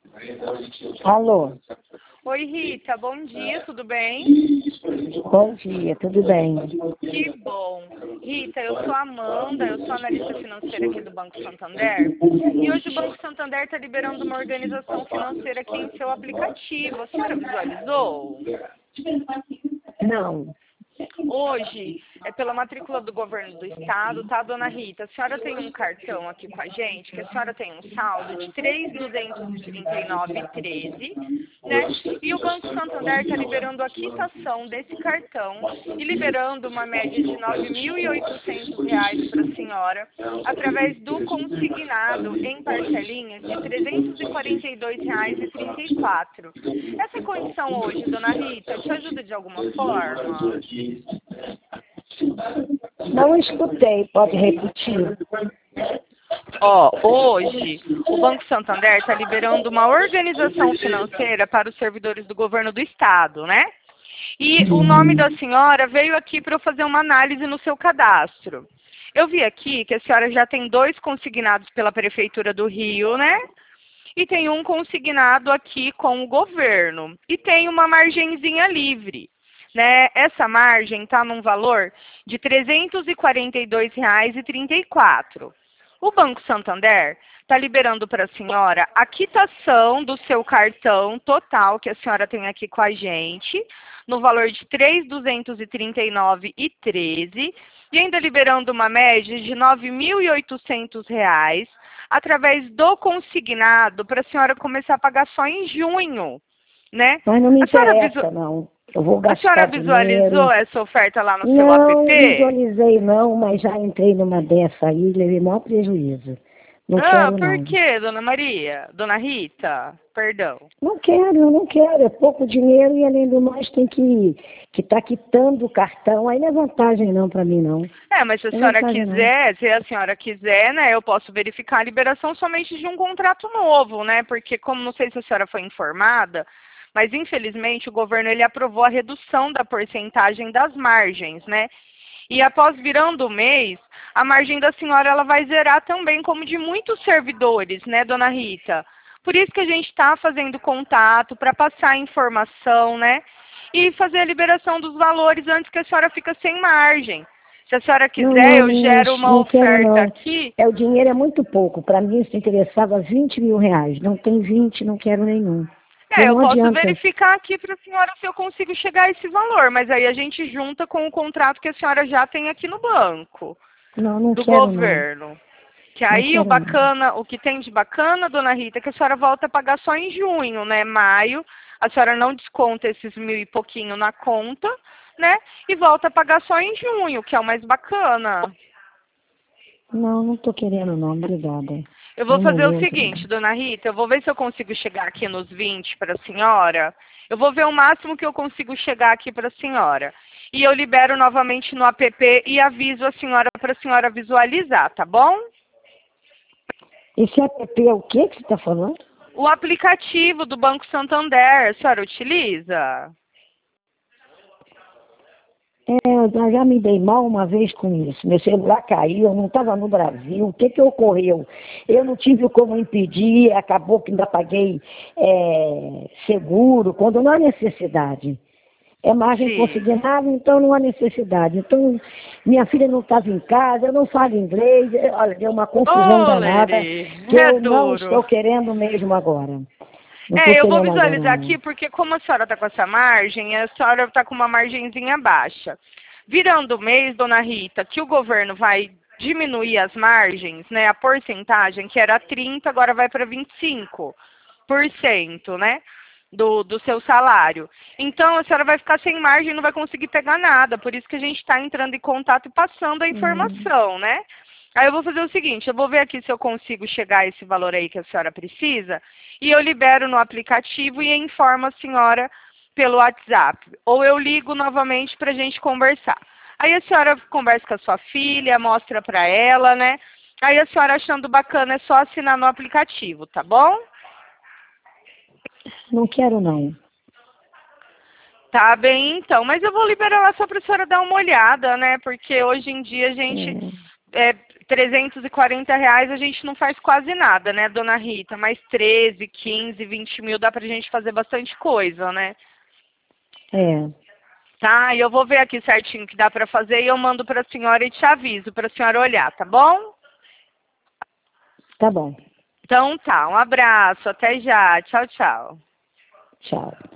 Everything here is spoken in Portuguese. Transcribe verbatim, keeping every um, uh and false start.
Alô? Oi, Rita, bom dia, tudo bem? Bom dia, tudo bem? Que bom. Rita, eu sou a Amanda, eu sou analista financeira aqui do Banco Santander. E hoje o Banco Santander está liberando uma organização financeira aqui em seu aplicativo. A senhora visualizou? Não. Hoje, é pela matrícula do governo do estado, tá, dona Rita? A senhora tem um cartão aqui com a gente, que a senhora tem um saldo de três mil duzentos e trinta e nove reais e treze centavos, né? E o Banco Santander está liberando a quitação desse cartão e liberando uma média de nove mil e oitocentos reais para a senhora, através do consignado em parcelinhas de trezentos e quarenta e dois reais e trinta e quatro centavos. Essa condição hoje, dona Rita, te ajuda de alguma forma? Não escutei, pode repetir? Ó, hoje o Banco Santander está liberando uma organização financeira para os servidores do governo do estado, né? E o nome da senhora veio aqui para eu fazer uma análise no seu cadastro. Eu vi aqui que a senhora já tem dois consignados pela Prefeitura do Rio, né? E tem um consignado aqui com o governo. E tem uma margenzinha livre. Né? Essa margem está num valor de trezentos e quarenta e dois reais e trinta e quatro centavos. O Banco Santander está liberando para a senhora a quitação do seu cartão total que a senhora tem aqui com a gente, no valor de três mil duzentos e trinta e nove reais e treze centavos, e ainda liberando uma média de nove mil e oitocentos reais, através do consignado, para a senhora começar a pagar só em junho. Né? Mas não me A senhora interessa, visu... não. Eu vou A senhora gastar visualizou dinheiro. essa oferta lá no seu Não app? visualizei, não, mas já entrei numa dessa aí e levei maior prejuízo. Não Ah, quero, por não. quê, dona Maria? Dona Rita? Perdão. Não quero, não quero. É pouco dinheiro e, além do mais, tem que que tá quitando o cartão. Aí não é vantagem, não, para mim, não. É, mas se a Não é senhora vantagem, não. quiser, se a senhora quiser, né, eu posso verificar a liberação somente de um contrato novo, né? Porque, como não sei se a senhora foi informada, mas infelizmente o governo ele aprovou a redução da porcentagem das margens, né? E após virando o mês, a margem da senhora ela vai zerar também, como de muitos servidores, né, dona Rita? Por isso que a gente está fazendo contato para passar a informação, né? E fazer a liberação dos valores antes que a senhora fique sem margem. Se a senhora Não, quiser, não, eu não, gero uma não quero, oferta não. aqui. É, o dinheiro é muito pouco. Para mim, isso interessava vinte mil reais. Não tem vinte, não quero nenhum. Porque É, eu não posso adianta. verificar aqui para a senhora se eu consigo chegar a esse valor, mas aí a gente junta com o contrato que a senhora já tem aqui no banco, Não, não do quero, não. governo. Que Não aí o quero, não. bacana, o que tem de bacana, dona Rita, é que a senhora volta a pagar só em junho, né? Maio, a senhora não desconta esses mil e pouquinho na conta, né? E volta a pagar só em junho, que é o mais bacana. Não, não estou querendo, não. Obrigada. Eu vou No fazer o momento, não. seguinte, dona Rita, eu vou ver se eu consigo chegar aqui nos vinte para a senhora. Eu vou ver o máximo que eu consigo chegar aqui para a senhora. E eu libero novamente no app e aviso a senhora para a senhora visualizar, tá bom? Esse app é o que que você está falando? O aplicativo do Banco Santander, a senhora utiliza? É, eu já me dei mal uma vez com isso. Meu celular caiu, eu não estava no Brasil. O que que ocorreu? Eu não tive como impedir, acabou que ainda paguei é, seguro, quando não há necessidade. É margem Sim. consignada, então não há necessidade. Então, minha filha não estava em casa, eu não falo inglês, é, olha, deu uma confusão Ô, danada Leri, que é eu não duro. estou querendo mesmo agora. Não estou É, eu vou querendo agora, visualizar não. aqui porque como a senhora está com essa margem, a senhora está com uma margenzinha baixa. Virando o mês, dona Rita, que o governo vai diminuir as margens, né, a porcentagem, que era trinta, agora vai para vinte e cinco por cento, né, do, do seu salário. Então, a senhora vai ficar sem margem e não vai conseguir pegar nada, por isso que a gente está entrando em contato e passando a Hum. informação, né? Aí eu vou fazer o seguinte, eu vou ver aqui se eu consigo chegar a esse valor aí que a senhora precisa, e eu libero no aplicativo e informo a senhora pelo WhatsApp. Ou eu ligo novamente para a gente conversar. Aí a senhora conversa com a sua filha, mostra para ela, né? Aí a senhora achando bacana é só assinar no aplicativo, tá bom? Não quero, não. Tá bem, então. Mas eu vou liberar lá só para a senhora dar uma olhada, né? Porque hoje em dia a gente É. é, trezentos e quarenta reais a gente não faz quase nada, né, dona Rita? Mas treze, quinze, vinte mil dá pra gente fazer bastante coisa, né? É. Tá, e eu vou ver aqui certinho o que dá pra fazer e eu mando pra senhora e te aviso pra senhora olhar, tá bom? Tá bom. Então tá, um abraço, até já, tchau, tchau. Tchau.